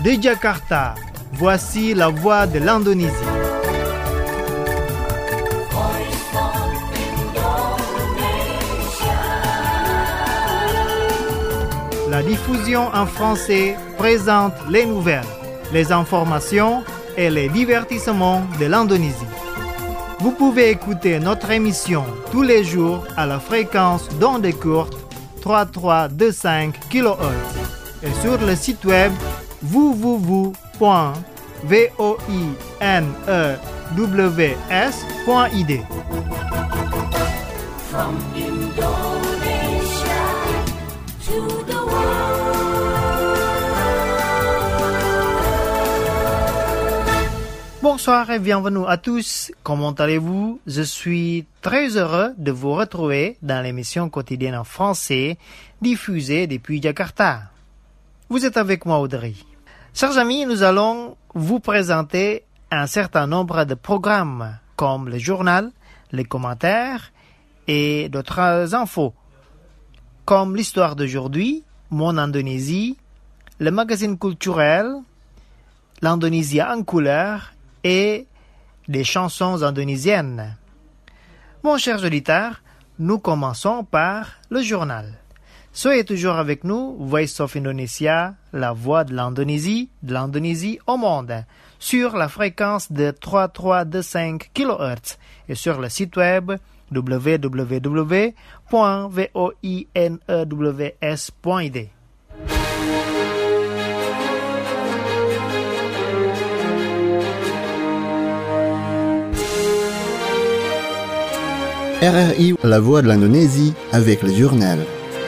De Jakarta, voici la voix de l'Indonésie. La diffusion en français présente les nouvelles, les informations et les divertissements de l'Indonésie. Vous pouvez écouter notre émission tous les jours à la fréquence d'ondes courtes 3325 kHz et sur le site web www.voinews.id. From Indonesia to the Bonsoir et bienvenue à tous. Comment allez-vous? Je suis très heureux de vous retrouver dans l'émission quotidienne en français diffusée depuis Jakarta. Vous êtes avec moi, Audrey. Chers amis, nous allons vous présenter un certain nombre de programmes comme le journal, les commentaires et d'autres infos, comme l'histoire d'aujourd'hui, Mon Indonésie, le magazine culturel, l'Indonésie en couleur et des chansons indonésiennes. Mon cher auditeur, nous commençons par le journal. Soyez toujours avec nous, Voice of Indonesia, la voix de l'Indonésie au monde, sur la fréquence de 3325 kHz et sur le site web www.voinews.id. RRI, la voix de l'Indonésie, avec le journal.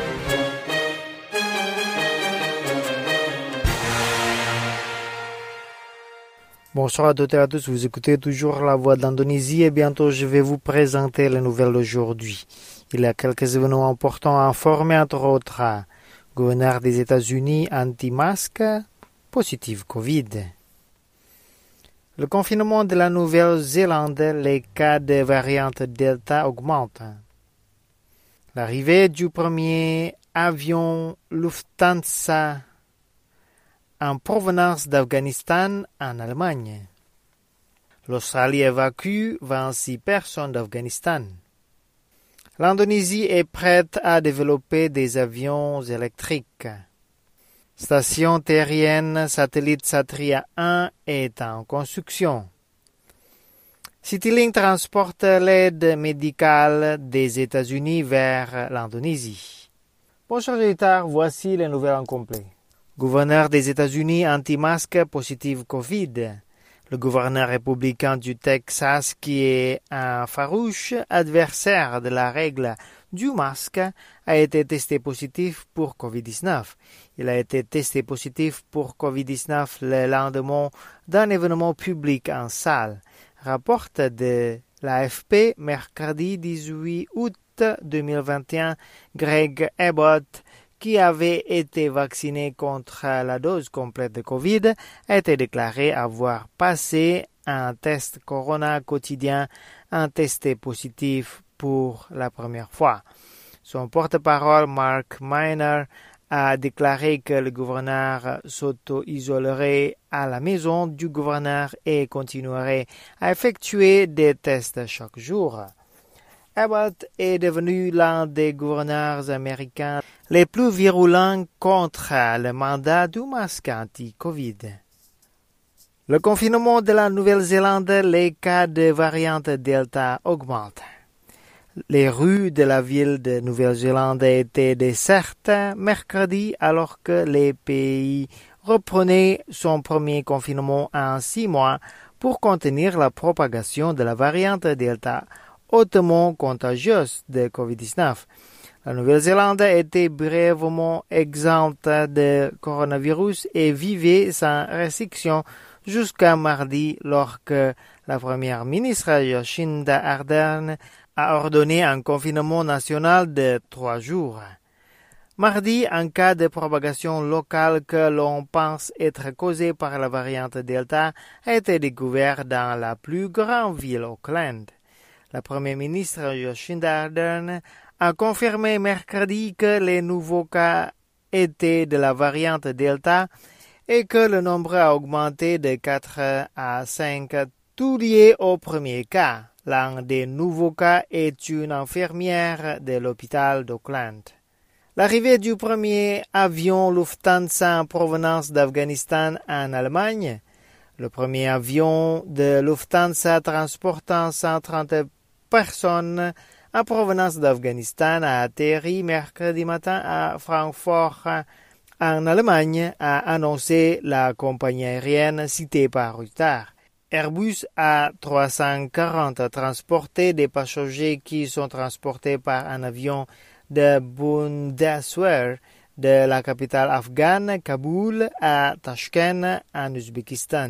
Bonsoir à toutes et à tous, vous écoutez toujours la voix de l'Indonésie et bientôt je vais vous présenter les nouvelles d'aujourd'hui. Il y a quelques événements importants à informer, entre autres. Gouverneur des États-Unis anti-masque, positif Covid. Le confinement de la Nouvelle-Zélande, les cas de variante Delta augmentent. L'arrivée du premier avion Lufthansa en provenance d'Afghanistan en Allemagne. L'Australie évacue 26 personnes d'Afghanistan. L'Indonésie est prête à développer des avions électriques. Station terrienne satellite Satria 1 est en construction. Citylink transporte l'aide médicale des États-Unis vers l'Indonésie. Bonjour auditeurs, voici les nouvelles en complet. Gouverneur des États-Unis anti-masque positif Covid. Le gouverneur républicain du Texas, qui est un farouche adversaire de la règle du masque, a été testé positif pour Covid-19. Il a été testé positif pour Covid-19 le lendemain d'un événement public en salle, rapporte de l'AFP mercredi 18 août 2021 Greg Abbott, qui avait été vacciné contre la dose complète de Covid, a été déclaré avoir passé un test Corona quotidien, un testé positif pour la première fois. Son porte-parole, Mark Miner, a déclaré que le gouverneur s'auto-isolerait à la maison du gouverneur et continuerait à effectuer des tests chaque jour. Abbott est devenu l'un des gouverneurs américains les plus virulents contre le mandat du masque anti-Covid. Le confinement de la Nouvelle-Zélande, les cas de variante Delta augmentent. Les rues de la ville de Nouvelle-Zélande étaient désertes mercredi alors que le pays reprenait son premier confinement en 6 mois pour contenir la propagation de la variante Delta hautement contagieuse de Covid-19. La Nouvelle-Zélande était brièvement exempte de coronavirus et vivait sans restriction jusqu'à mardi lorsque la première ministre Jacinda Ardern a ordonné un confinement national de 3 jours. Mardi, un cas de propagation locale que l'on pense être causé par la variante Delta a été découvert dans la plus grande ville Auckland. La première ministre Jacinda Ardern a confirmé mercredi que les nouveaux cas étaient de la variante Delta et que le nombre a augmenté de 4 à 5, tout lié au premier cas. L'un des nouveaux cas est une infirmière de l'hôpital d'Auckland. L'arrivée du premier avion Lufthansa en provenance d'Afghanistan en Allemagne, le premier avion de Lufthansa transportant 130 personnes en provenance d'Afghanistan a atterri mercredi matin à Francfort en Allemagne, a annoncé la compagnie aérienne citée par Reuters. Airbus A340 a transporté des passagers qui sont transportés par un avion de Bundeswehr de la capitale afghane, Kaboul, à Tashkent, en Ouzbékistan.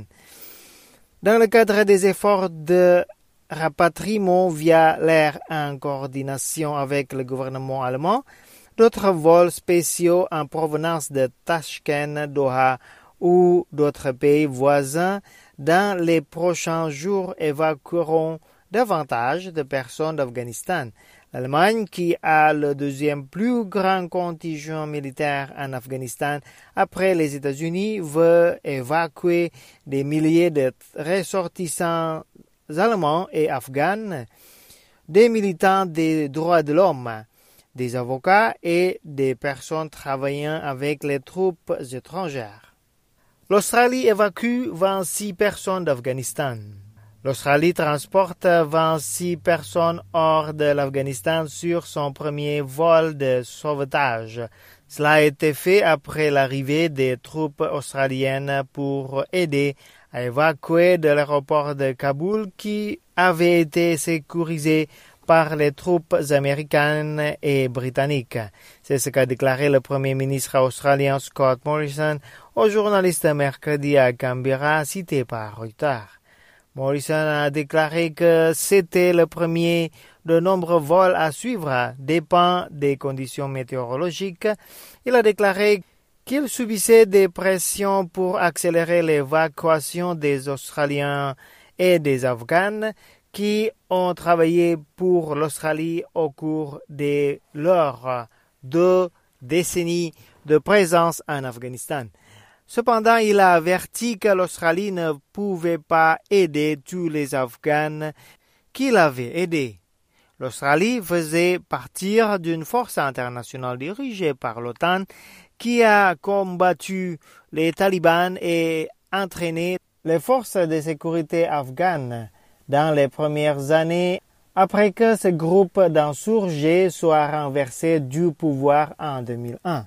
Dans le cadre des efforts de rapatriement via l'air en coordination avec le gouvernement allemand, d'autres vols spéciaux en provenance de Tashkent, Doha ou d'autres pays voisins dans les prochains jours évacueront davantage de personnes d'Afghanistan. L'Allemagne, qui a le deuxième plus grand contingent militaire en Afghanistan après les États-Unis, veut évacuer des milliers de ressortissants allemands et afghans, des militants des droits de l'homme, des avocats et des personnes travaillant avec les troupes étrangères. L'Australie évacue 26 personnes d'Afghanistan. L'Australie transporte 26 personnes hors de l'Afghanistan sur son premier vol de sauvetage. Cela a été fait après l'arrivée des troupes australiennes pour aider à évacuer de l'aéroport de Kaboul qui avait été sécurisé par les troupes américaines et britanniques. C'est ce qu'a déclaré le Premier ministre australien Scott Morrison aux journalistes mercredi à Canberra, cité par Reuters. Morrison a déclaré que c'était le premier de nombreux vols à suivre, dépend des conditions météorologiques. Il a déclaré qu'il subissait des pressions pour accélérer l'évacuation des Australiens et des Afghans qui ont travaillé pour l'Australie au cours de leurs 2 décennies de présence en Afghanistan. Cependant, il a averti que l'Australie ne pouvait pas aider tous les Afghans qu'il avait aidés. L'Australie faisait partir d'une force internationale dirigée par l'OTAN qui a combattu les talibans et entraîné les forces de sécurité afghanes dans les premières années après que ce groupe d'insurgés soit renversé du pouvoir en 2001.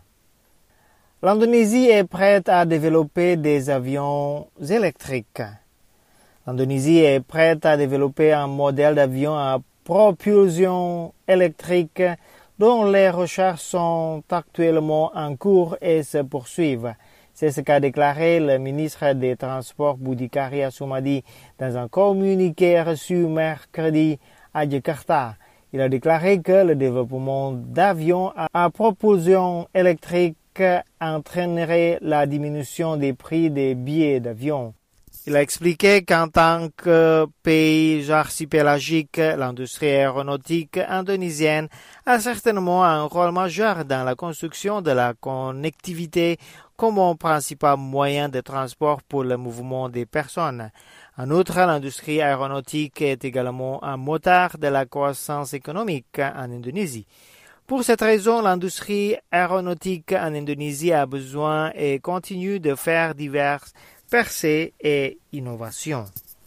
L'Indonésie est prête à développer des avions électriques. L'Indonésie est prête à développer un modèle d'avion à propulsion électrique dont les recherches sont actuellement en cours et se poursuivent. C'est ce qu'a déclaré le ministre des Transports Budi Sumadi dans un communiqué reçu mercredi à Jakarta. Il a déclaré que le développement d'avions à propulsion électrique entraînerait la diminution des prix des billets d'avion. Il a expliqué qu'en tant que pays archipélagique, l'industrie aéronautique indonésienne a certainement un rôle majeur dans la construction de la connectivité comme principal moyen de transport pour le mouvement des personnes. En outre, l'industrie aéronautique est également un moteur de la croissance économique en Indonésie. Pour cette raison, l'industrie aéronautique en Indonésie a besoin et continue de faire diverses percées et innovations.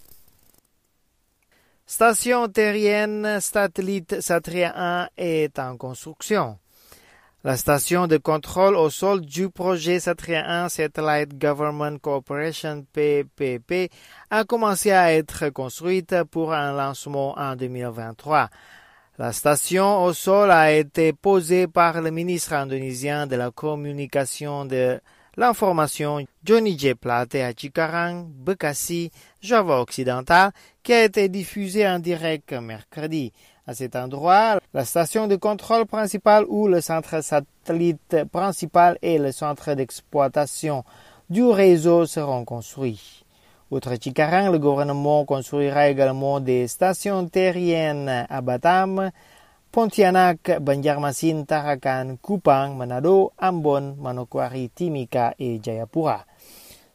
Station terrienne satellite Satria 1 est en construction. La station de contrôle au sol du projet Satria 1 Satellite Government Corporation PPP a commencé à être construite pour un lancement en 2023. La station au sol a été posée par le ministre indonésien de la Communication de l'information Johnny J. Plate à Cikarang, Bekasi, Java occidental, qui a été diffusée en direct mercredi. À cet endroit, la station de contrôle principale où le centre satellite principal et le centre d'exploitation du réseau seront construits. Outre Cikarang, le gouvernement construira également des stations terriennes à Batam, Pontianak, Banjarmasin, Tarakan, Kupang, Manado, Ambon, Manokwari, Timika et Jayapura.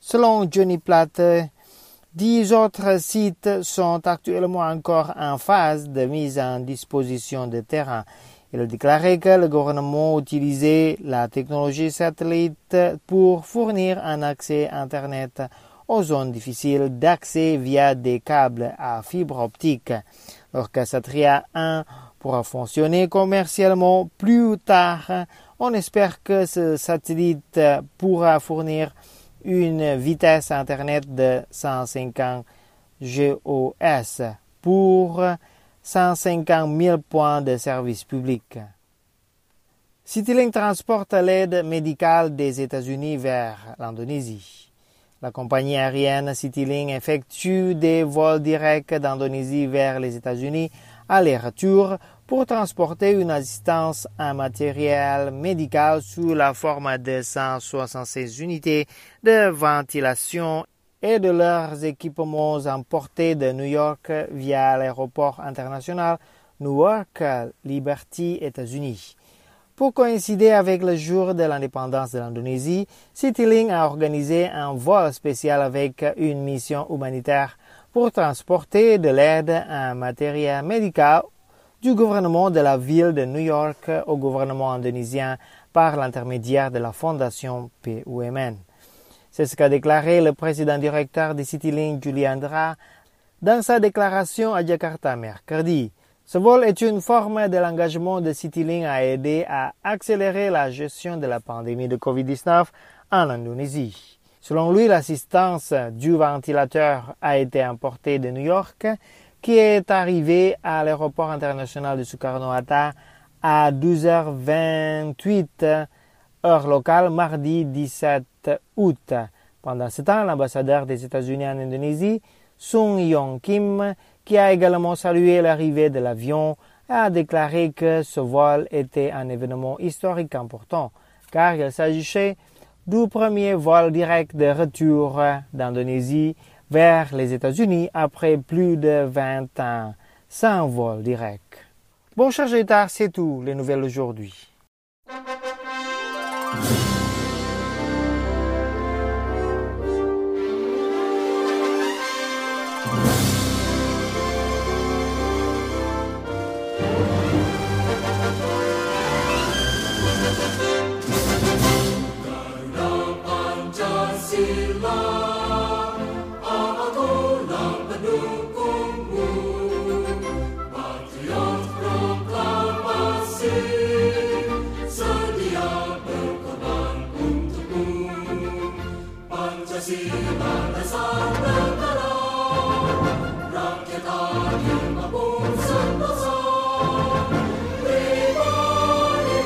Selon Johnny Platt, 10 autres sites sont actuellement encore en phase de mise en disposition de terrain. Il a déclaré que le gouvernement utilisait la technologie satellite pour fournir un accès Internet aux zones difficiles d'accès via des câbles à fibre optique. L'Orchestratria 1 pourra fonctionner commercialement plus tard. On espère que ce satellite pourra fournir une vitesse Internet de 150 GOS pour 150 000 points de service public. Citylink transporte l'aide médicale des États-Unis vers l'Indonésie. La compagnie aérienne Citylink effectue des vols directs d'Indonésie vers les États-Unis aller-retour pour transporter une assistance en matériel médical sous la forme de 176 unités de ventilation et de leurs équipements emportés de New York via l'aéroport international Newark Liberty, États-Unis. Pour coïncider avec le jour de l'indépendance de l'Indonésie, Citylink a organisé un vol spécial avec une mission humanitaire pour transporter de l'aide en matériel médical du gouvernement de la ville de New York au gouvernement indonésien par l'intermédiaire de la fondation PUMN. C'est ce qu'a déclaré le président directeur de Citylink, Julian Dra, dans sa déclaration à Jakarta mercredi. Ce vol est une forme de l'engagement de Citylink à aider à accélérer la gestion de la pandémie de COVID-19 en Indonésie. Selon lui, l'assistance du ventilateur a été importée de New York, qui est arrivé à l'aéroport international de Soekarno-Hatta à 12h28 heure locale mardi 17 août. Pendant ce temps, l'ambassadeur des États-Unis en Indonésie, Sung Yong Kim, qui a également salué l'arrivée de l'avion, a déclaré que ce vol était un événement historique important, car il s'agissait du premier vol direct de retour d'Indonésie vers les États-Unis après plus de 20 ans sans vol direct. Bon, chers auditeurs, c'est tout les nouvelles aujourd'hui.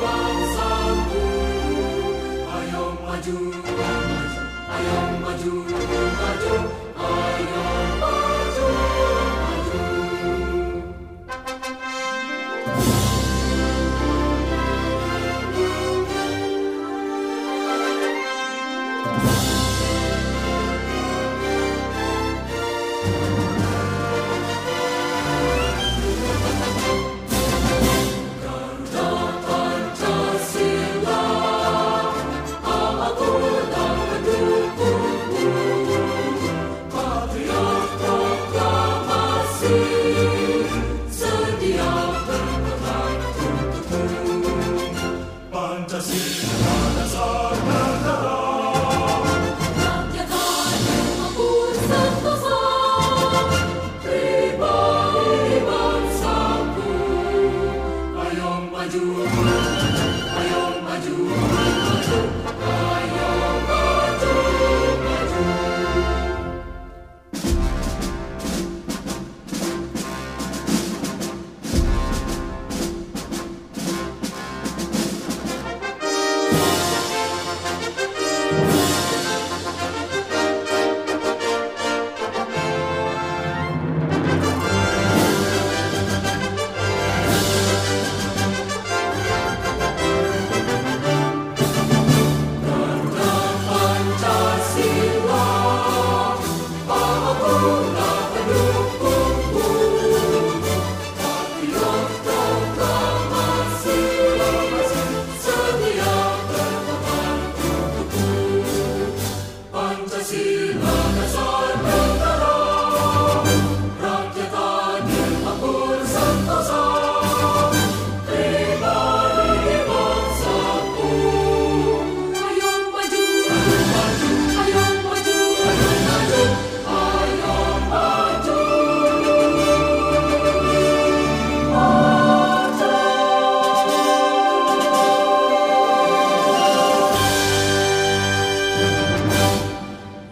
Maju,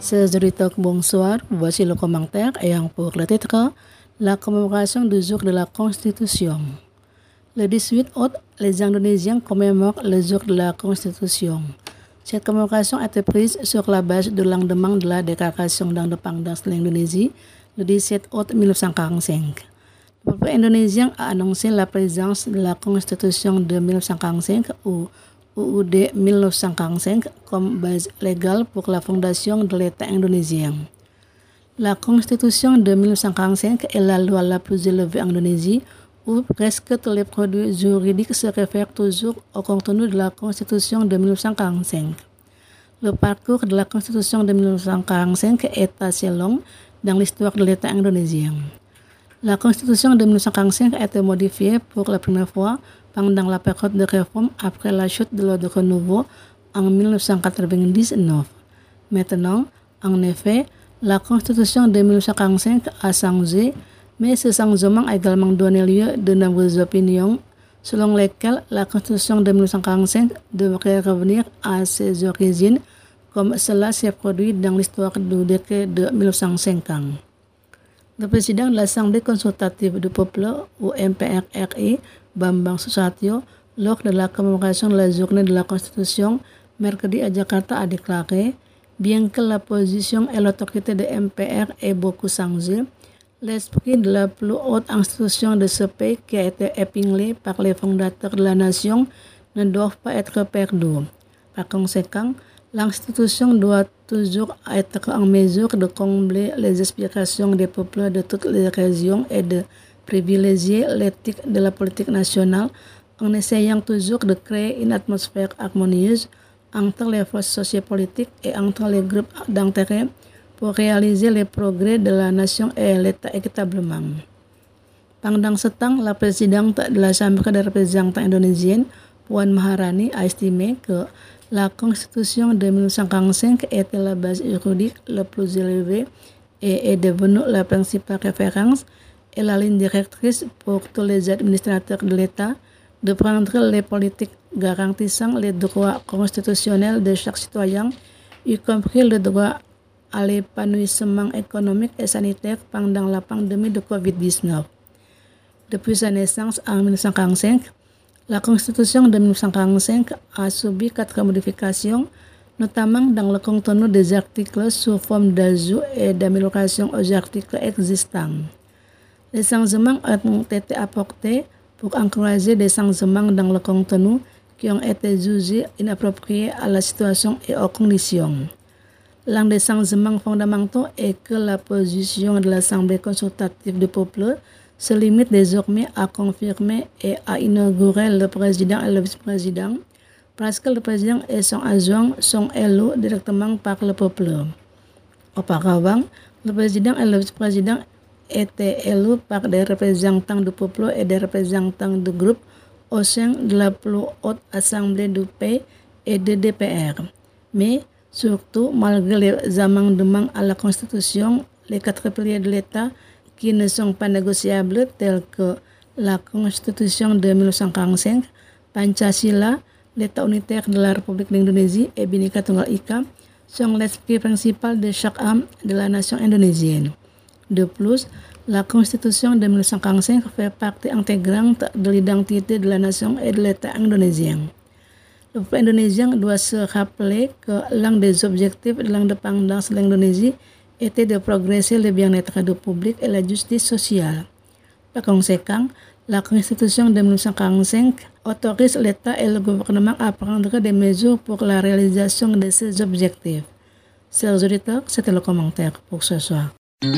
Chers auditeurs, bonsoir. Voici le commentaire ayant pour le titre la commémoration du jour de la Constitution. Le 18 août, les Indonésiens commémorent le jour de la Constitution. Cette commémoration a été prise sur la base du lendemain de la déclaration d'indépendance de l'Indonésie, le 17 août 1945. Le peuple indonésien a annoncé la présence de la Constitution de 1945 ou UUD 1945 comme base légale pour la fondation de l'État indonésien. La Constitution de 1945 est la loi la plus élevée en Indonésie où presque tous les produits juridiques se réfèrent toujours au contenu de la Constitution de 1945. Le parcours de la Constitution de 1945 est assez long dans l'histoire de l'État indonésien. La Constitution de 1945 a été modifiée pour la première fois pendant la période de réforme après la chute de l'ordre nouveau en 1999. Maintenant, en effet, la Constitution de 1945 a changé, mais ce changement a également donné lieu de nombreuses opinions selon lesquelles la Constitution de 1945 devrait revenir à ses origines comme cela s'est produit dans l'histoire du décret de 1950. Le président de l'Assemblée consultative du peuple, ou MPR-RI, Bambang Susatyo, lors de la commémoration de la journée de la Constitution, mercredi à Jakarta, a déclaré « Bien que la position et l'autorité de MPR aient beaucoup changé, l'esprit de la plus haute institution de ce pays qui a été épinglé par les fondateurs de la nation ne doivent pas être perdus. Par conséquent, l'institution doit toujours être en mesure de combler les aspirations des peuples de toutes les régions et de privilégier l'éthique de la politique nationale en essayant toujours de créer une atmosphère harmonieuse entre les forces sociopolitiques et entre les groupes d'intérêt pour réaliser les progrès de la nation et l'État équitablement. » Pendant ce temps, la présidente de la Chambre des représentants indonésienne, Puan Maharani, a estimé que la Constitution de 1945 était la base juridique la plus élevée et est devenue la principale référence et la ligne directrice pour tous les administrateurs de l'État de prendre les politiques garantissant les droits constitutionnels de chaque citoyen, y compris le droit à l'épanouissement économique et sanitaire pendant la pandémie de COVID-19. Depuis sa naissance en 1945, la Constitution de 1945 a subi 4 modifications, notamment dans le contenu des articles sous forme d'ajout et d'amélioration aux articles existants. Les changements ont été apportés pour encourager des changements dans le contenu qui ont été jugés inappropriés à la situation et aux conditions. L'un des changements fondamentaux est que la position de l'Assemblée consultative du peuple se limite désormais à confirmer et à inaugurer le président et le vice-président, parce que le président et son adjoint sont élus directement par le peuple. Auparavant, le président et le vice-président étaient élus par des représentants du peuple et des représentants du groupe au sein de la plus haute assemblée du pays et de DPR. Mais, surtout, malgré les amendements à la Constitution, les 4 piliers de l'État qui ne sont pas négociables tels que la Constitution de 1945, Pancasila, l'État unitaire de la République d'Indonésie et Bhinneka Tunggal Ika sont l'esprit principal de chaque âme de la nation indonésienne. De plus, la Constitution de 1945 fait partie intégrante de l'identité de la nation et de l'État indonésien. Le peuple indonésien doit se rappeler que l'un des objectifs de l'indépendance de l'Indonésie était de progresser le bien-être du public et la justice sociale. Par conséquent, la Constitution de 1945 autorise l'État et le gouvernement à prendre des mesures pour la réalisation de ces objectifs. Chers auditeurs, c'était le commentaire pour ce soir.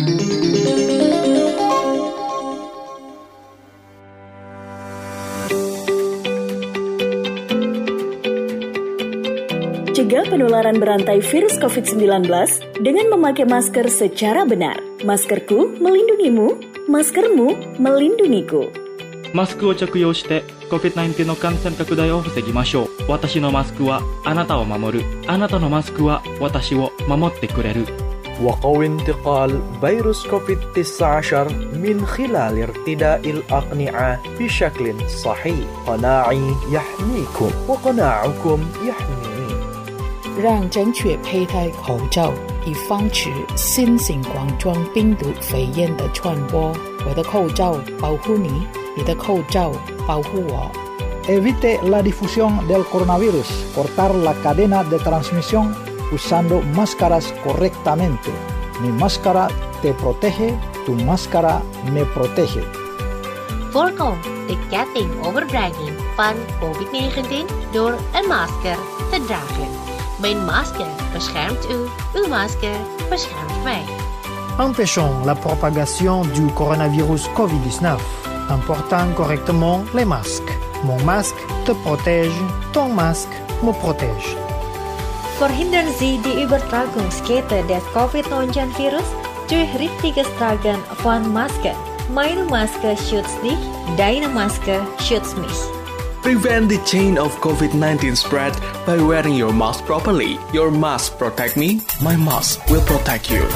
Cegah penularan berantai virus COVID-19 dengan memakai masker secara benar. Maskerku melindungimu, maskermu melindungiku. マスクを着用して COVID-19 の感染拡大を防ぎましょう。私のマスクはあなたを守る。あなたのマスクは私を守ってくれる。 وقوي انتقال فيروس كوفيد-19 من خلال ارتداء الأقنعة بشكل صحيح. قناعي يحميكم وقناعكم يحميني. 让正确佩戴口罩以防止新型冠状病毒肺炎的传播。我的口罩保护你，你的口罩保护我。 Evite la difusión del coronavirus. Cortar la cadena de transmisión usando máscaras correctamente. Mi máscara te protege, tu máscara me protege. Voorkom de ketting overbrenging van COVID-19 door een masker te dragen. Mijn masker beschermt u, uw masker beschermt mij. Empêchons la propagation du coronavirus COVID-19 en portant correctement les masques. Mon masque te protège, ton masque me protège. Verhindern Sie die Übertragungskette des COVID-19-Virus durch richtiges Tragen von Masken. Meine Maske schützt dich, deine Maske schützt mich. Prevent the chain of COVID-19 spread by wearing your mask properly. Your mask protect me, my mask will protect you.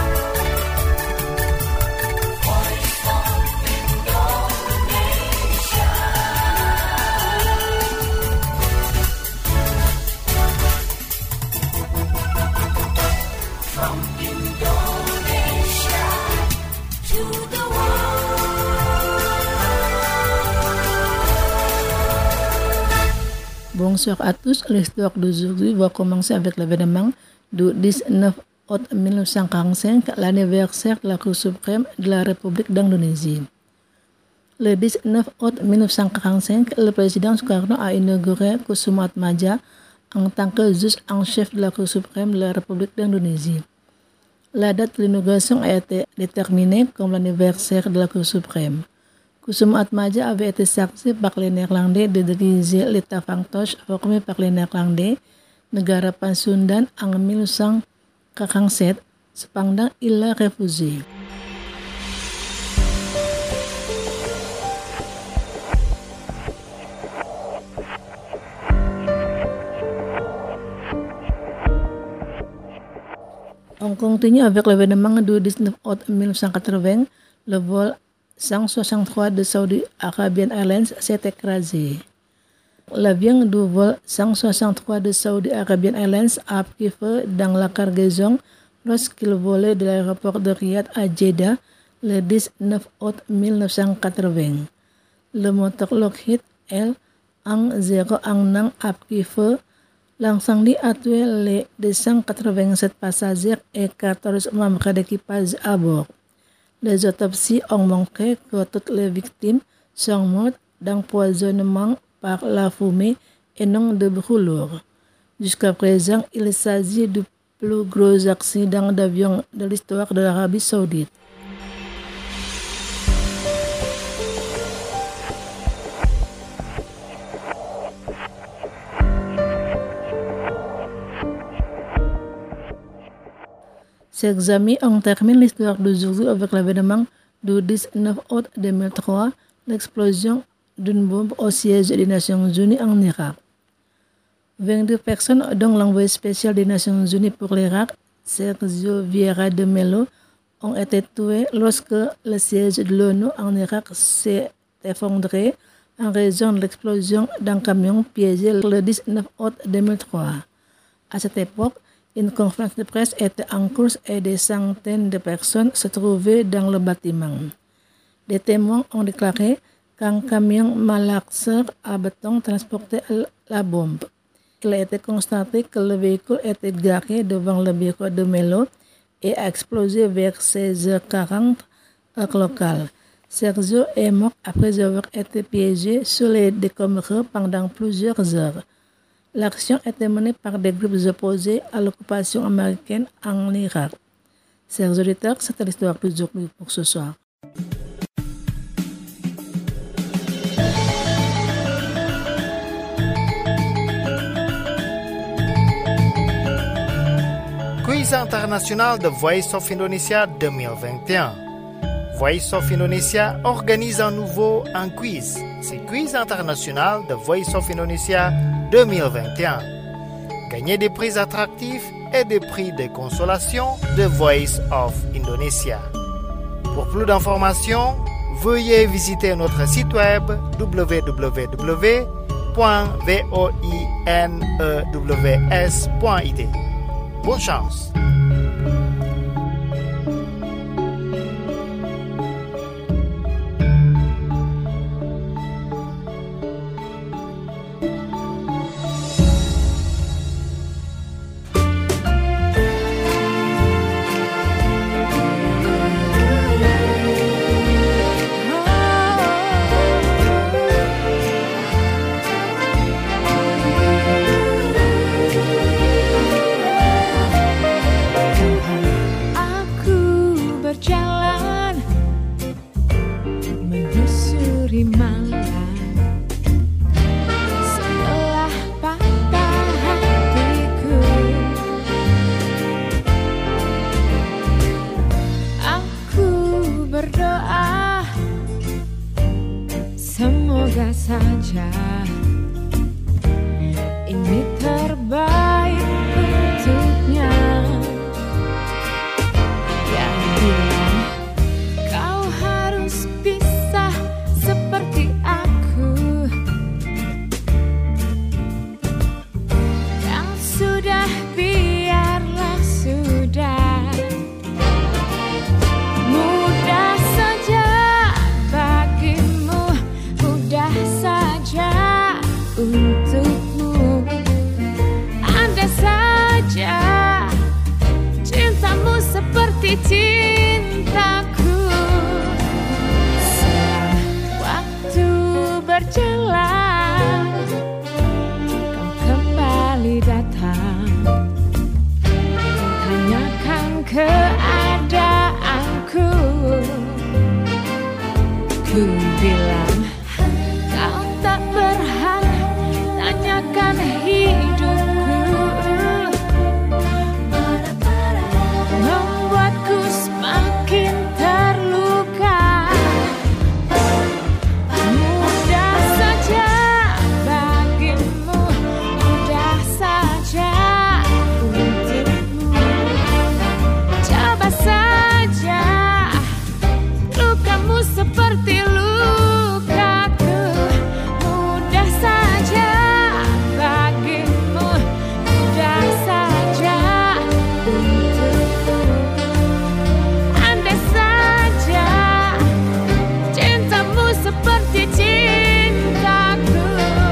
Bonsoir à tous, l'histoire d'aujourd'hui va commencer avec l'événement du 19 août 1945, l'anniversaire de la Cour suprême de la République d'Indonésie. Le 19 août 1945, le président Sukarno a inauguré Kusuma Atmaja en tant que juge en chef de la Cour suprême de la République d'Indonésie. La date de l'inauguration a été déterminée comme l'anniversaire de la Cour suprême. Kusuma Atmaja avait été chargé par les Néerlandais de diriger l'État fantoche formé par les Néerlandais, Negara Pasundan, en 1947. Cependant, il a refusé. On continue avec l'événement du 19 août 1980, le vol 163 de Saudi Arabian Airlines s'est écrasé. L'avion du vol 163 de Saudi Arabian Airlines a pris feu dans la cargaison lorsqu'il volait de l'aéroport de Riyad à Jeddah le 19 août 1980. Le moteur Lockheed L-101 a pris feu. L'incendie a tué les 287 passagers et 14 membres d'équipage à bord. Les autopsies ont montré que toutes les victimes sont mortes d'empoisonnement par la fumée et non de brûlure. Jusqu'à présent, il s'agit du plus gros accident d'avion de l'histoire de l'Arabie saoudite. Chers amis, on termine l'histoire d'aujourd'hui avec l'événement du 19 août 2003, l'explosion d'une bombe au siège des Nations Unies en Irak. 22 personnes, dont l'envoyé spécial des Nations Unies pour l'Irak, Sergio Vieira de Mello, ont été tuées lorsque le siège de l'ONU en Irak s'est effondré en raison de l'explosion d'un camion piégé le 19 août 2003. À cette époque, une conférence de presse était en cours et des centaines de personnes se trouvaient dans le bâtiment. Des témoins ont déclaré qu'un camion malaxeur à béton transportait la bombe. Il a été constaté que le véhicule était garé devant le bureau de Mello et a explosé vers 16h40 heure locale. Sergio est mort après avoir été piégé sous les décombres pendant plusieurs heures. L'action était menée par des groupes opposés à l'occupation américaine en Irak. Chers auditeurs, c'était l'histoire d'aujourd'hui pour ce soir. Quiz international de Voice of Indonesia 2021. Voice of Indonesia organise à nouveau un quiz. C'est Quiz international de Voice of Indonesia 2021. Gagnez des prix attractifs et des prix de consolation de Voice of Indonesia. Pour plus d'informations, veuillez visiter notre site web www.voinews.it. Bonne chance! tenguri malam setelah patah hatiku. Aku berdoa semoga saja ini terbaik untuknya. Yang bilang kau harus bisa seperti aku, yang sudah biarlah sudah. Mudah saja bagimu, mudah saja untukmu. Andai saja cintamu seperti cintaku. Waktu berjalan, kau kembali datang, tanyakan keadaanku. Ku bilang kau tak berhak tanyakan hidupku, membuatku semakin terluka. Mudah saja bagimu, mudah saja untukmu. Coba saja lukamu seperti lukaku. Mudah saja bagimu, mudah saja untukku. Andai saja cintamu seperti cintaku.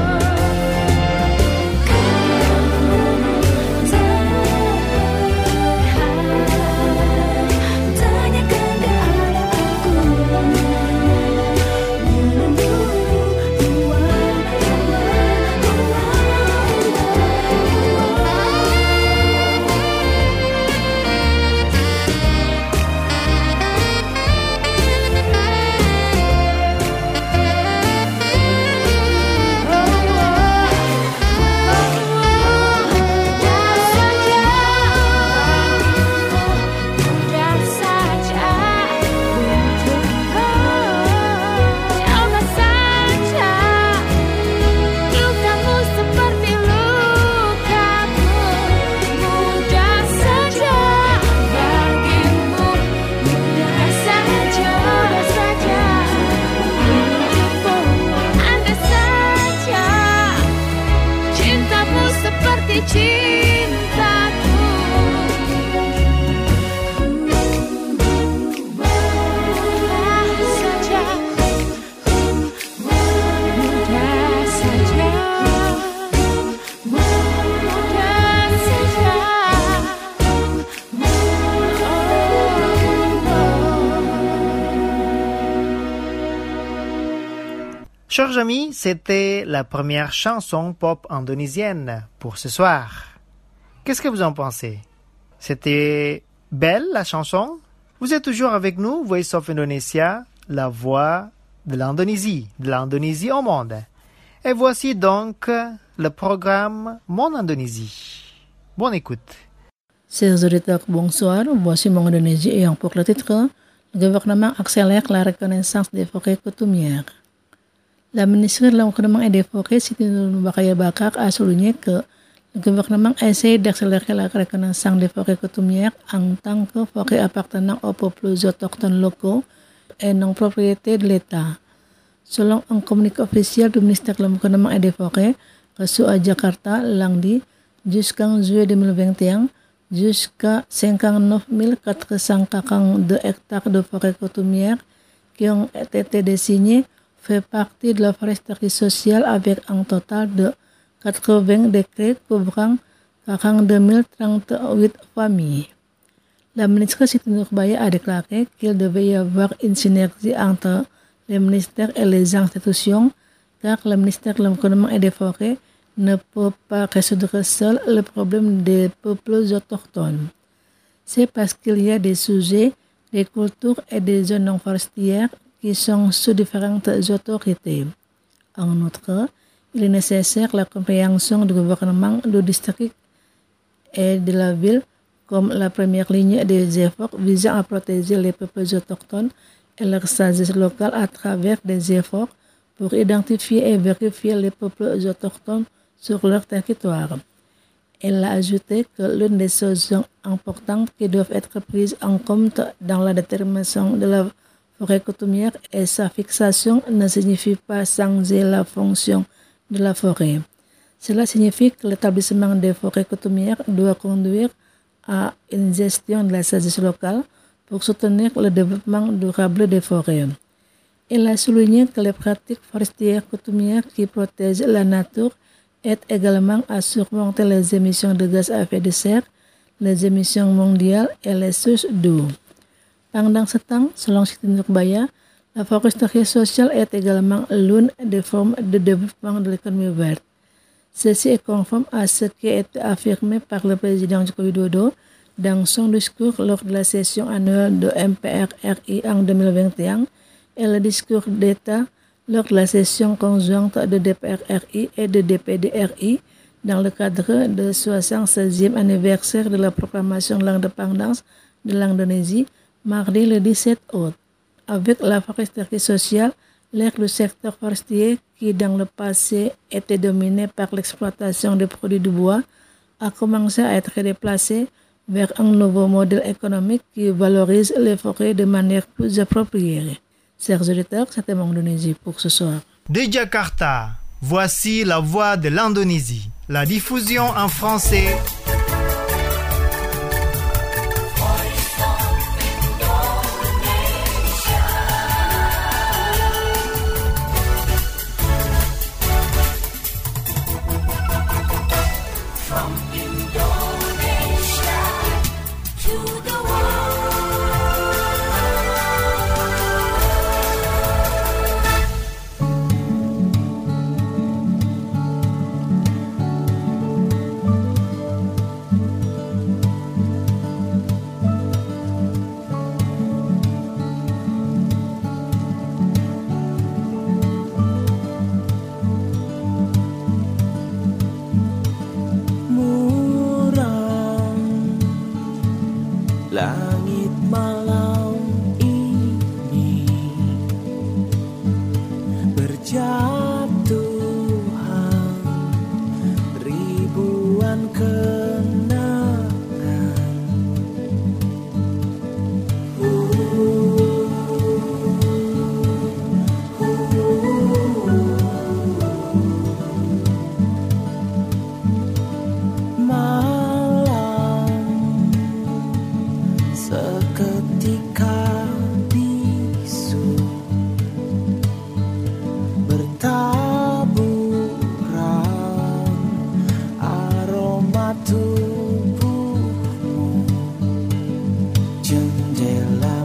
Tanyakan keadaanku, mudah saja untukku. Coba saja lukamu seperti lukaku. Mudah saja bagimu, mudah saja untukmu. Andai saja cintamu seperti cintaku. Mudah saja, mudah saja, mudah saja. Chers amis, c'était la première chanson pop indonésienne pour ce soir. Qu'est-ce que vous en pensez? C'était belle la chanson? Vous êtes toujours avec nous, Voice of Indonesia, la voix de l'Indonésie au monde. Et voici donc le programme Mon Indonésie. Bonne écoute. Chers auditeurs, bonsoir. Voici Mon Indonésie ayant pour le titre « Le gouvernement accélère la reconnaissance des forêts coutumières ». La ministre de l'Environnement et des Forêts, Siti Nurbahagia Bakar, a souligné que le gouvernement essaie d'accélérer la reconnaissance des forêts coutumières en tant que forêts appartenant aux peuples autochtones locaux et non propriété de l'État. Selon un communiqué officiel du ministère de l'Environnement et des Forêts reçu à Jakarta lundi, jusqu'en juillet 2021, jusqu'à 59 442 hectares de forêts coutumières qui ont été désignés fait partie de la foresterie sociale avec un total de 80 décrets couvrant 42 038 familles. La ministre Siti Nurbahagia a déclaré qu'il devait y avoir une synergie entre les ministères et les institutions, car le ministère de l'Environnement et des Forêts ne peut pas résoudre seul le problème des peuples autochtones. C'est parce qu'il y a des sujets, des cultures et des zones non forestières qui sont sous différentes autorités. En outre, il est nécessaire la compréhension du gouvernement du district et de la ville comme la première ligne des efforts visant à protéger les peuples autochtones et leurs sagesse locale à travers des efforts pour identifier et vérifier les peuples autochtones sur leur territoire. Elle a ajouté que l'une des choses importantes qui doivent être prises en compte dans la détermination de la forêt coutumière et sa fixation ne signifie pas changer la fonction de la forêt. Cela signifie que l'établissement des forêts coutumières doit conduire à une gestion de la sagesse locale pour soutenir le développement durable des forêts. Il a souligné que les pratiques forestières coutumières qui protègent la nature aident également à surmonter les émissions de gaz à effet de serre, les émissions mondiales et les sources d'eau. Pendant ce temps, selon Siti Nurbaya, la foresterie sociale est également l'une des formes de développement de l'économie verte. Ceci est conforme à ce qui a été affirmé par le président Joko Widodo dans son discours lors de la session annuelle de MPRRI en 2021 et le discours d'État lors de la session conjointe de DPRRI et de DPDRI dans le cadre du 76e anniversaire de la proclamation de l'indépendance de l'Indonésie, mardi le 17 août. Avec la foresterie sociale, l'ère du secteur forestier, qui dans le passé était dominé par l'exploitation des produits du bois, a commencé à être déplacé vers un nouveau modèle économique qui valorise les forêts de manière plus appropriée. Chers auditeurs, c'était mon Indonésie pour ce soir. De Jakarta, voici la voix de l'Indonésie. La diffusion en français. Langit malam ini berjatuhan ribuan kenangan. Seketika bisu bertaburan aroma tubuhmu, jendela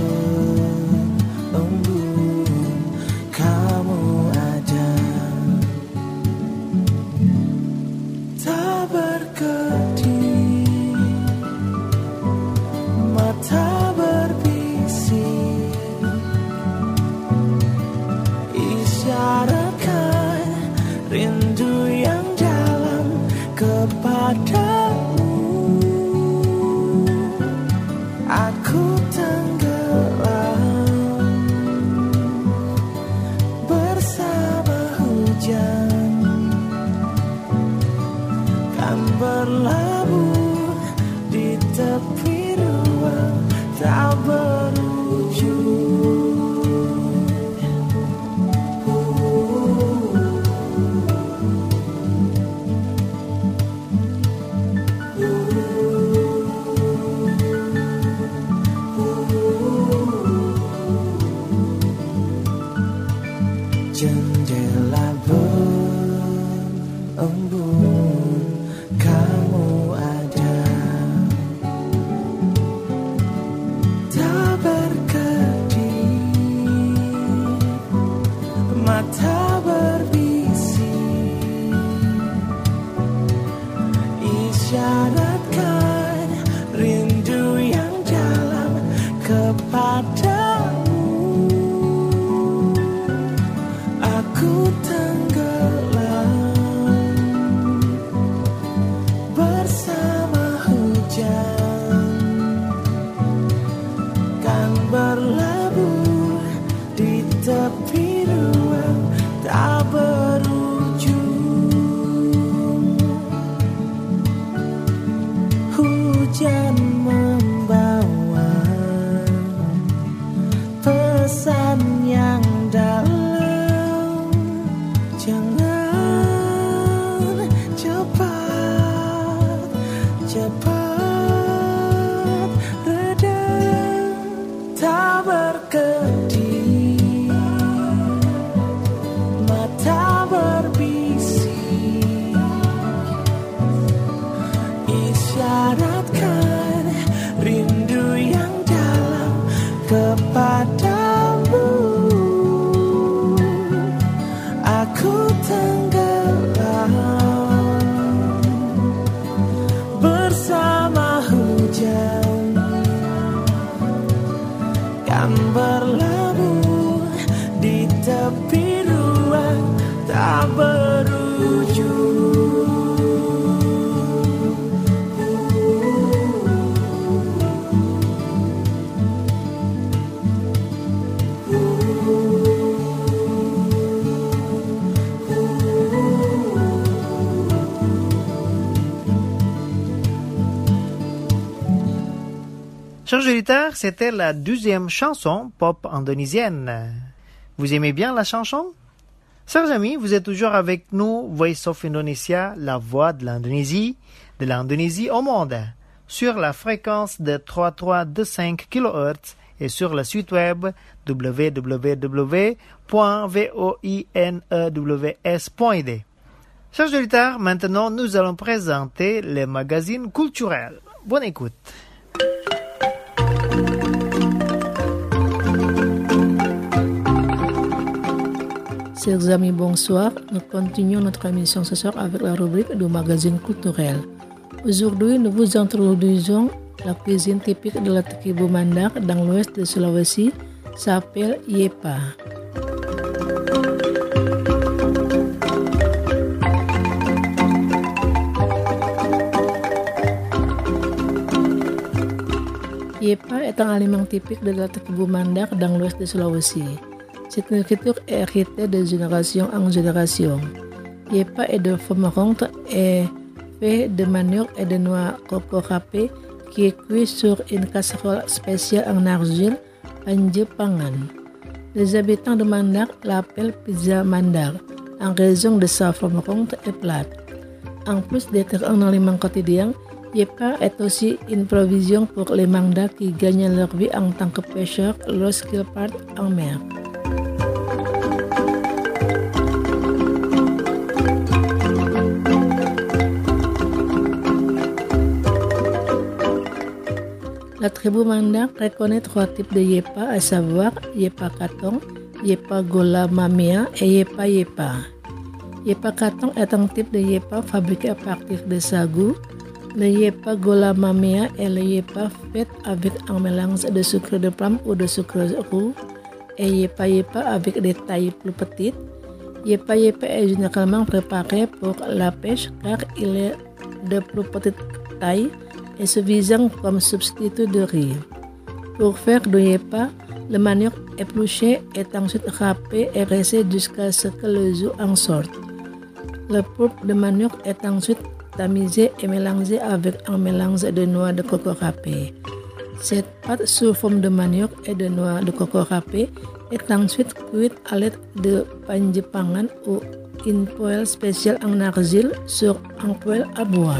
berembun kamu ada, tak berkedip, mata berbisik, isyaratkan rindu yang dalam kepadamu. Aku tenggelam bersama hujan, kan berlabuh di tepi ruang tak berujung. Jendela berembun kamu ada, tak berkedip, mata berbisik, isyaratkan rindu yang dalam kepadamu. aku tenggelam bersama hujan, kan berlabuh di tepi ruang tak berujung. Hujan membawa pesan yang dalam, jangan cepat reda, tak berkedip, mata berbisik, isyaratkan rindu yang dalam kepadamu. Aku tenggelam bersama hujan, kan berlabuh di tepi ruang tak berujung. Chers auditeurs, c'était la 12e chanson pop indonésienne. Vous aimez bien la chanson? Chers amis, vous êtes toujours avec nous, Voice of Indonesia, la voix de l'Indonésie au monde, sur la fréquence de 3325 kHz et sur le site web www.voinews.id. Chers auditeurs, maintenant nous allons présenter les magazines culturels. Bonne écoute. Chers amis, bonsoir. Nous continuons notre émission ce soir avec la rubrique du magazine culturel. Aujourd'hui, nous vous introduisons la cuisine typique de la tribu Mandar dans l'ouest de Sulawesi, s'appelle Yepa. Yepa est un aliment typique de la tribu Mandar dans l'ouest de Sulawesi. Cette nourriture est héritée de génération en génération. Yepa est de forme ronde et fait de manioc et de noix coco râpées qui est cuit sur une casserole spéciale en argile, panjepangan. Les habitants de Mandar l'appellent pizza Mandar en raison de sa forme ronde et plate. En plus d'être un aliment quotidien, Yepa est aussi une provision pour les Mandar qui gagnent leur vie en tant que pêcheurs lorsqu'ils partent en mer. La tribu Mandar reconnaît 3 types de Yepa, à savoir Yepa Katong, Yepa Gola Mamea et Yepa Yepa. Yepa Katong est un type de Yepa fabriqué à partir de sagou. Le Yepa Gola Mamea est le Yepa fait avec un mélange de sucre de pomme ou de sucre roux et Yepa Yepa avec des tailles plus petites. Yepa Yepa est généralement préparé pour la pêche car il est de plus petite taille et suffisant comme substitut de riz. Pour faire du Yepa, le manioc épluché est ensuite râpé et pressé jusqu'à ce que le jus en sorte. Le pulpe de manioc est ensuite tamisé et mélangé avec un mélange de noix de coco râpées. Cette pâte sous forme de manioc et de noix de coco râpées est ensuite cuite à l'aide de panjepangan ou une poêle spéciale en argile sur un poêle à bois.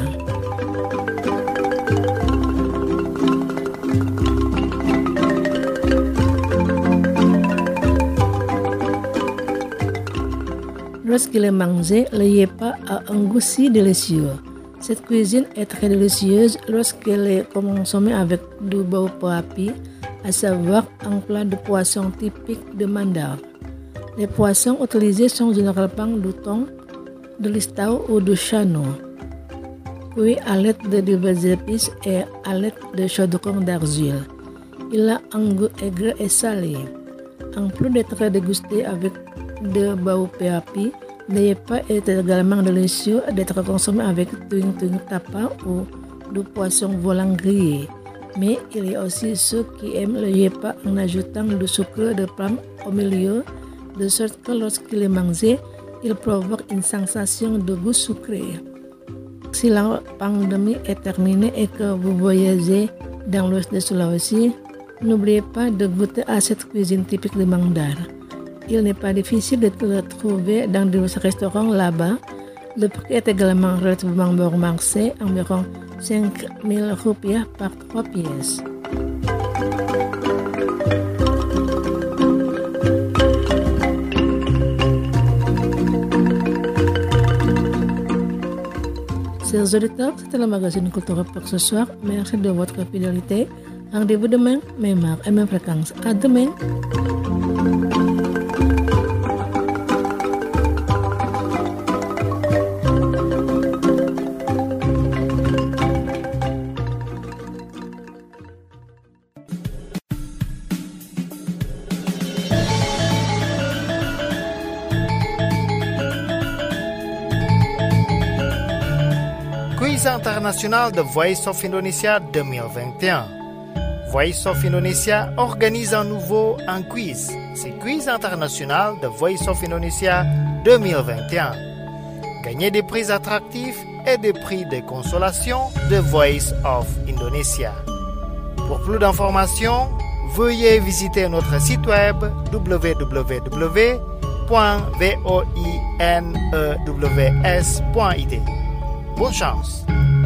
Lorsqu'il est mangé, le Yepa a un goût si délicieux. Cette cuisine est très délicieuse lorsqu'elle est consommée avec du bau poapi, à savoir un plat de poisson typique de Mandar. Les poissons utilisés sont généralement du thon, de l'istau ou du chano, cuits à l'aide de diverses épices et à l'aide de chaudrons d'argile. Il a un goût aigre et salé. En plus d'être dégusté avec de Baupeapi n'est pas également délicieux d'être consommé avec tuing tapa ou du poisson volant grillé. Mais il y a aussi ceux qui aiment le yepa en ajoutant du sucre de palme au milieu, de sorte que lorsqu'il est mangé, il provoque une sensation de goût sucré. Si la pandémie est terminée et que vous voyagez dans l'ouest de Sulawesi, n'oubliez pas de goûter à cette cuisine typique de Mandar. Il n'est pas difficile de le trouver dans des restaurants là-bas. Le prix est également relativement bon marché, environ 5 000 rupiah par 3 pièces. Chers auditeurs, c'était le magazine Culture pour ce soir. Merci de votre fidélité. Rendez-vous demain, même heure et même fréquence. À demain. Quiz international de Voice of Indonesia 2021. Voice of Indonesia organise à nouveau un quiz. C'est Quiz international de Voice of Indonesia 2021. Gagnez des prix attractifs et des prix de consolation de Voice of Indonesia. Pour plus d'informations, veuillez visiter notre site web www.voinews.id. Bonne chance!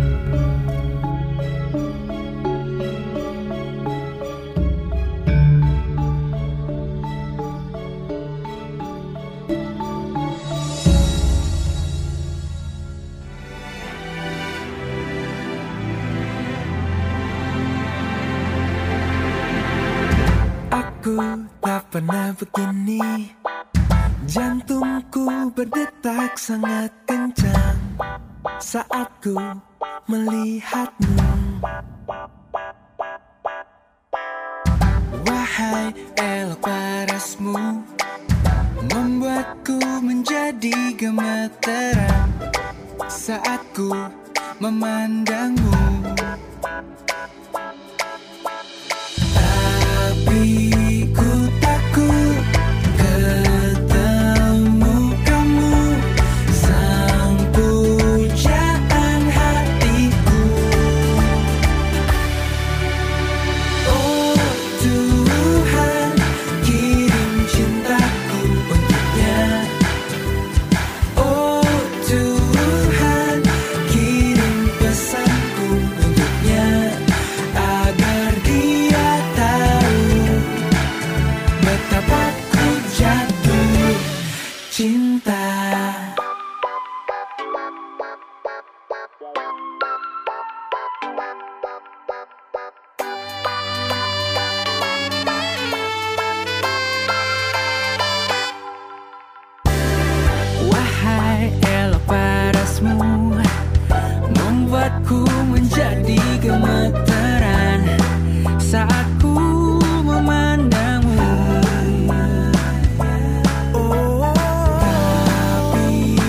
Aku tak pernah begini, jantungku berdetak sangat kencang saat ku melihatmu. Wahai elok parasmu, membuatku menjadi gemeteran saat ku memandangmu. Tapi ku takut ketemu kamu, sang pujaan hatiku. Oh Tuhan, kirim cintaku untuknya. Oh Tuhan, kirim pesanku untuknya, agar dia tahu betapa ku jatuh cinta. Wahai elok parasmu, membuatku menjadi gemeteran saat ku memandangmu. Oh, tapi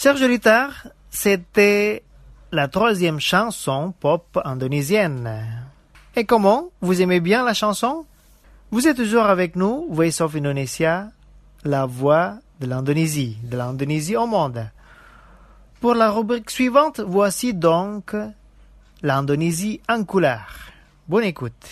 Chers auditeurs, c'était la 3e chanson pop indonésienne. Et comment? Vous aimez bien la chanson? Vous êtes toujours avec nous, Voice of Indonesia, la voix de l'Indonésie au monde. Pour la rubrique suivante, voici donc l'Indonésie en couleur. Bonne écoute.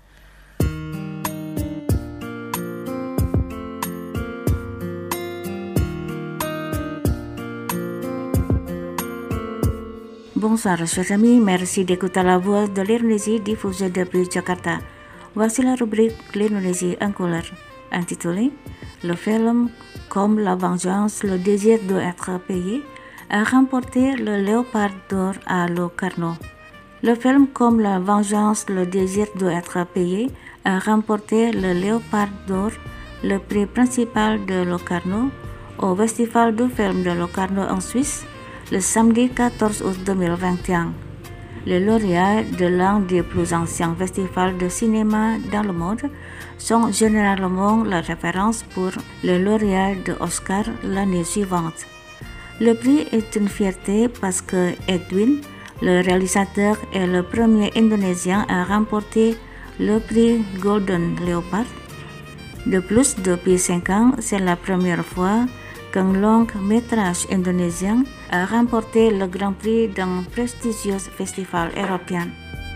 Bonsoir, chers amis. Merci d'écouter la voix de l'Indonésie diffusée depuis Jakarta. Voici la rubrique L'Indonésie en couleur, intitulée Le film Comme la vengeance, le désir d'être payé a remporté le Léopard d'or à Locarno. Le film Comme la vengeance, le désir d'être payé a remporté le Léopard d'or, le prix principal de Locarno, au Festival du film de Locarno en Suisse, le samedi 14 août 2021. Les lauréats de l'un des plus anciens festivals de cinéma dans le monde sont généralement la référence pour les lauréats de Oscar l'année suivante. Le prix est une fierté parce que Edwin, le réalisateur, est le premier Indonésien à remporter le prix Golden Leopard. De plus, depuis 5 ans, c'est la première fois qu'un long métrage indonésien a remporté le Grand Prix d'un prestigieux festival européen.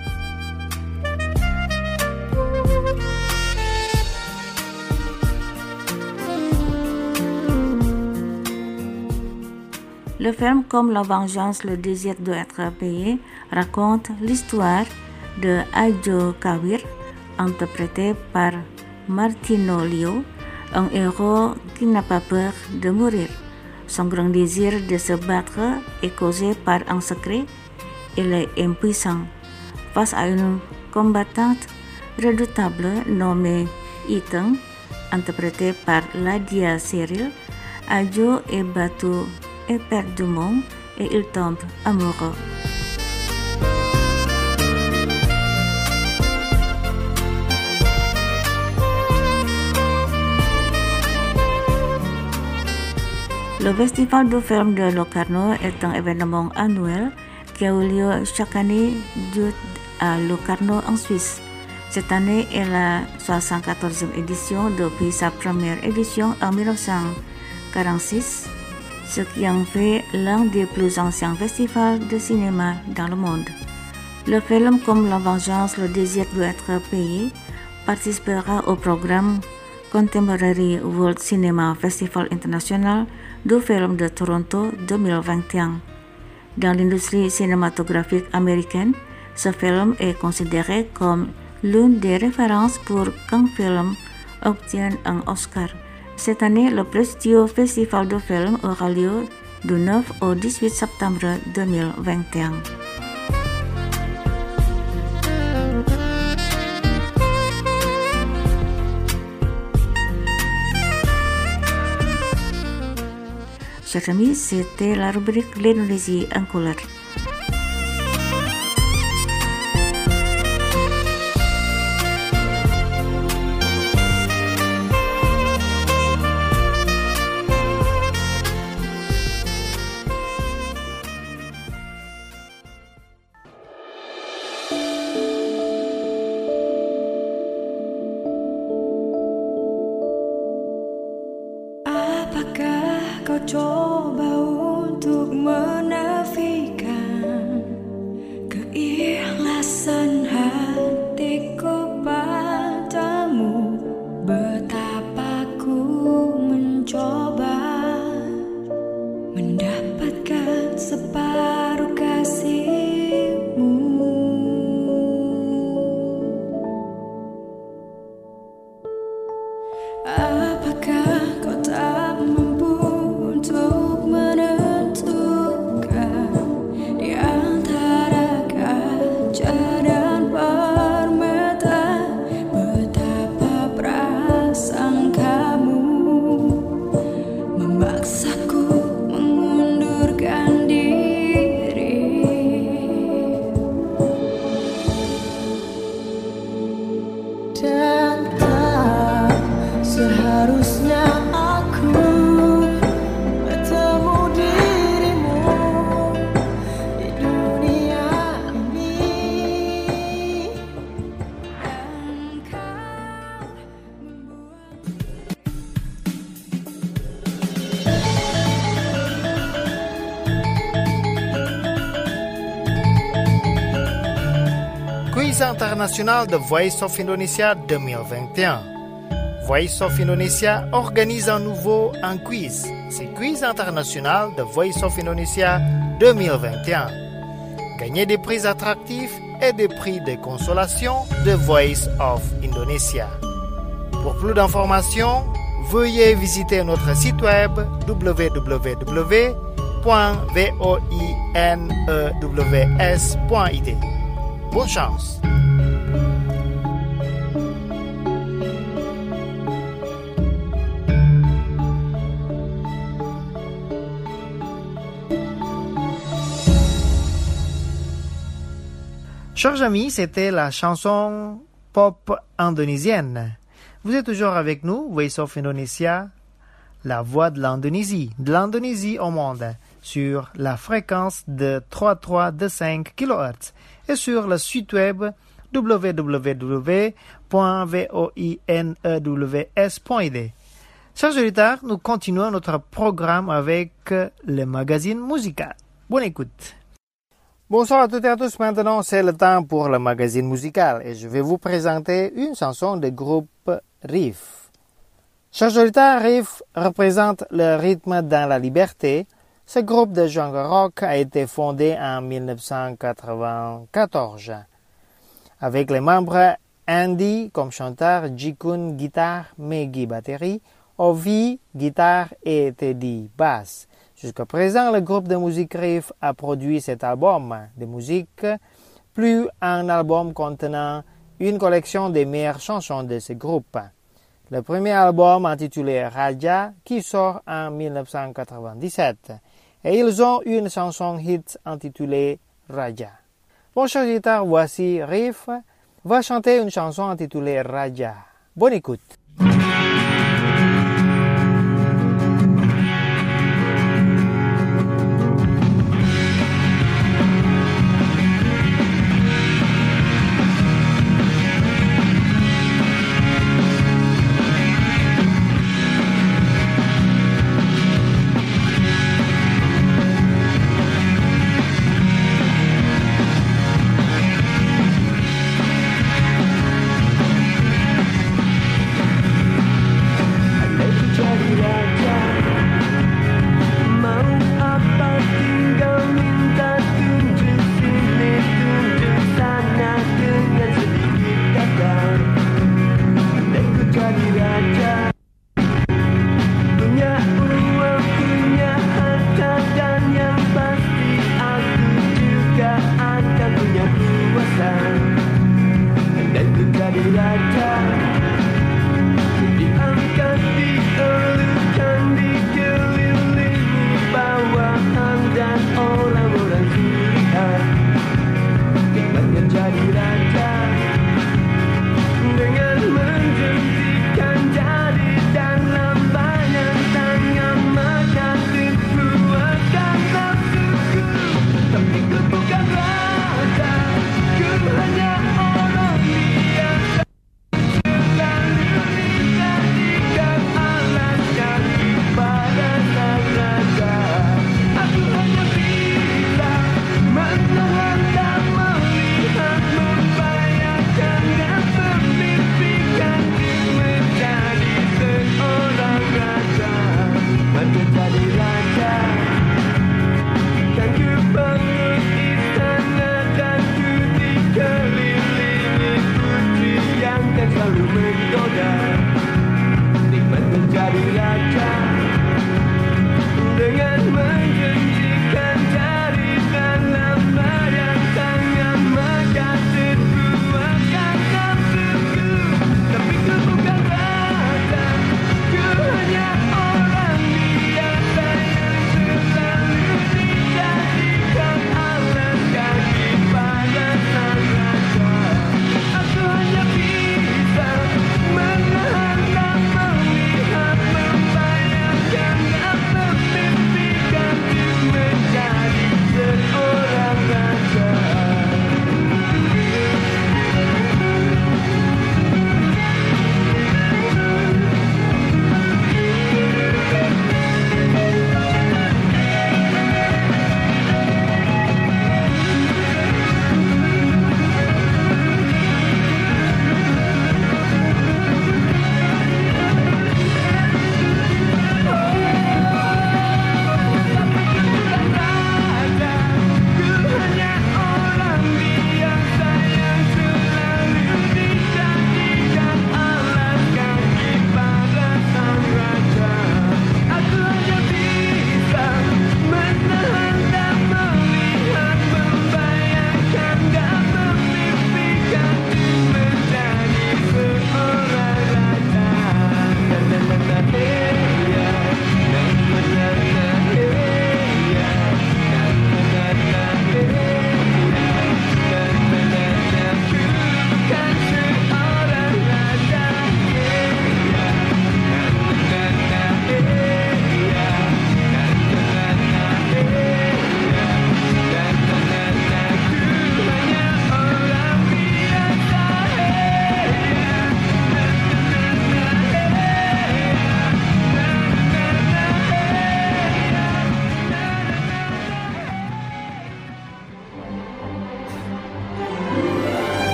Le film Comme la vengeance, le désir d'être payé raconte l'histoire de Ajo Kawir, interprété par Martino Leo, un héros qui n'a pas peur de mourir. Son grand désir de se battre est causé par un secret. Il est impuissant. Face à une combattante redoutable nommée Iteng, interprétée par Ladia Cyril, Ajo est battu éperdument et il tombe amoureux. Le Festival du film de Locarno est un événement annuel qui a eu lieu chaque année à Locarno en Suisse. Cette année est la 74e édition depuis sa première édition en 1946, ce qui en fait l'un des plus anciens festivals de cinéma dans le monde. Le film Comme la vengeance, le désir d'être payé participera au programme Contemporary World Cinema Festival International du film de Toronto 2021. Dans l'industrie cinématographique américaine, ce film est considéré comme l'une des références pour qu'un film obtienne un Oscar. Cette année, le prestigieux festival de film aura lieu du 9 au 18 septembre 2021. Chers amis, c'était la rubrique L'Indonésie en couleur. Apakah kau coba untuk menafikan keikhlasan hatiku padamu? Betapa ku mencoba mendapatkan separuh kasihmu. Apakah kau tak mampu untuk menentukan di antara kaca dan permata betapa prasangkamu quiz international de Voice of Indonesia 2021. Voice of Indonesia organise à nouveau un quiz. C'est Quiz international de Voice of Indonesia 2021. Gagnez des prix attractifs et des prix de consolation de Voice of Indonesia. Pour plus d'informations, veuillez visiter notre site web www.voinews.id. Bonne chance! Chers amis, c'était la chanson pop indonésienne. Vous êtes toujours avec nous, Voice of Indonesia, la voix de l'Indonésie au monde, sur la fréquence de 3325 kHz et sur le site web www.voinews.id. Chers auditeurs, nous continuons notre programme avec le magazine musical. Bonne écoute. Bonsoir à toutes et à tous. Maintenant, c'est le temps pour le magazine musical et je vais vous présenter une chanson du groupe Riff. Chers auditeurs, Riff représente le rythme dans la liberté. Ce groupe de genre rock a été fondé en 1994 avec les membres Andy comme chanteur, Jikun guitare, Meggy batterie, Ovi guitare et Teddy basse. Jusqu'à présent, le groupe de musique Riff a produit cet album de musique, plus un album contenant une collection des meilleures chansons de ce groupe. Le premier album intitulé Raja qui sort en 1997 et ils ont une chanson hit intitulée Raja. Bon, chers auditeurs, voici Riff va chanter une chanson intitulée Raja. Bonne écoute.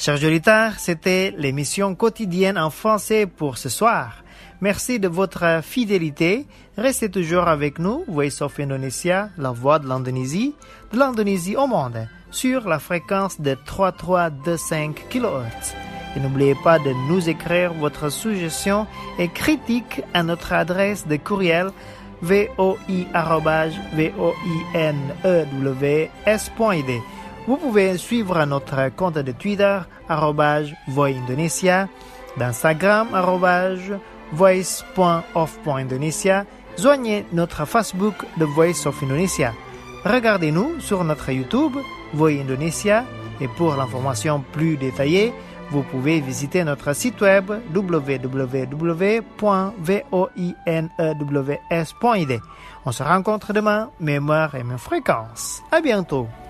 Chers auditeurs, c'était l'émission quotidienne en français pour ce soir. Merci de votre fidélité. Restez toujours avec nous, Voice of Indonesia, la voix de l'Indonésie au monde, sur la fréquence de 3325 kHz. Et n'oubliez pas de nous écrire votre suggestion et critique à notre adresse de courriel voi@voinews.id. Vous pouvez suivre notre compte de Twitter @voindonesia, d'Instagram @voice.of.indonesia. Joignez notre Facebook The Voice of Indonesia. Regardez-nous sur notre YouTube Voi Indonesia et pour l'information plus détaillée, vous pouvez visiter notre site web www.voinews.id. On se rencontre demain, même heure et même fréquence. À bientôt.